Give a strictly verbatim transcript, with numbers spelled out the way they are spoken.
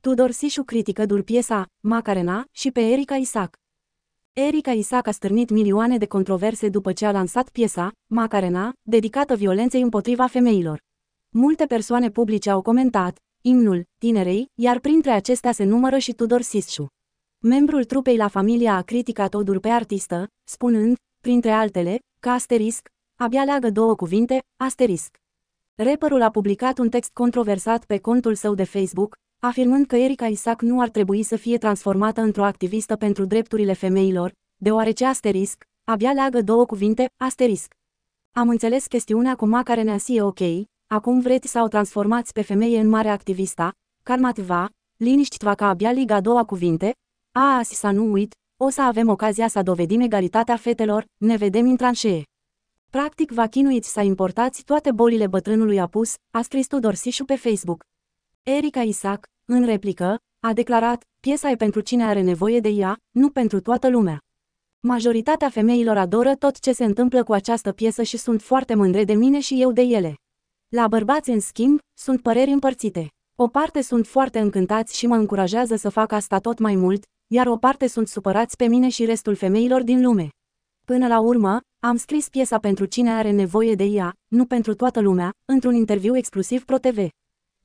Tudor Sișu critică dur piesa Macarena și pe Erika Isaac. Erika Isaac a stârnit milioane de controverse după ce a lansat piesa Macarena, dedicată violenței împotriva femeilor. Multe persoane publice au comentat imnul tinerei, iar printre acestea se numără și Tudor Sișu. Membrul trupei La Familia a criticat-o dur pe artistă, spunând, printre altele, că asterisc, abia leagă două cuvinte, asterisc. Rapperul a publicat un text controversat pe contul său de Facebook, afirmând că Erika Isaac nu ar trebui să fie transformată într-o activistă pentru drepturile femeilor, deoarece asterisc, abia leagă două cuvinte, asterisc. Am înțeles chestiunea cu Macarena si e ok, acum vreți să o transformați pe femeie în mare activista, calmați-vă, liniștiți-vă că abia liga doua cuvinte, a asi să nu uit, o să avem ocazia să dovedim egalitatea fetelor, ne vedem în tranșee. Practic vă chinuiți să importați toate bolile bătrânului apus, a scris Tudor Sișu pe Facebook. Erika Isaac, în replică, a declarat, piesa e pentru cine are nevoie de ea, nu pentru toată lumea. Majoritatea femeilor adoră tot ce se întâmplă cu această piesă și sunt foarte mândre de mine și eu de ele. La bărbați, în schimb, sunt păreri împărțite. O parte sunt foarte încântați și mă încurajează să fac asta tot mai mult, iar o parte sunt supărați pe mine și restul femeilor din lume. Până la urmă, am scris piesa pentru cine are nevoie de ea, nu pentru toată lumea, într-un interviu exclusiv ProTV.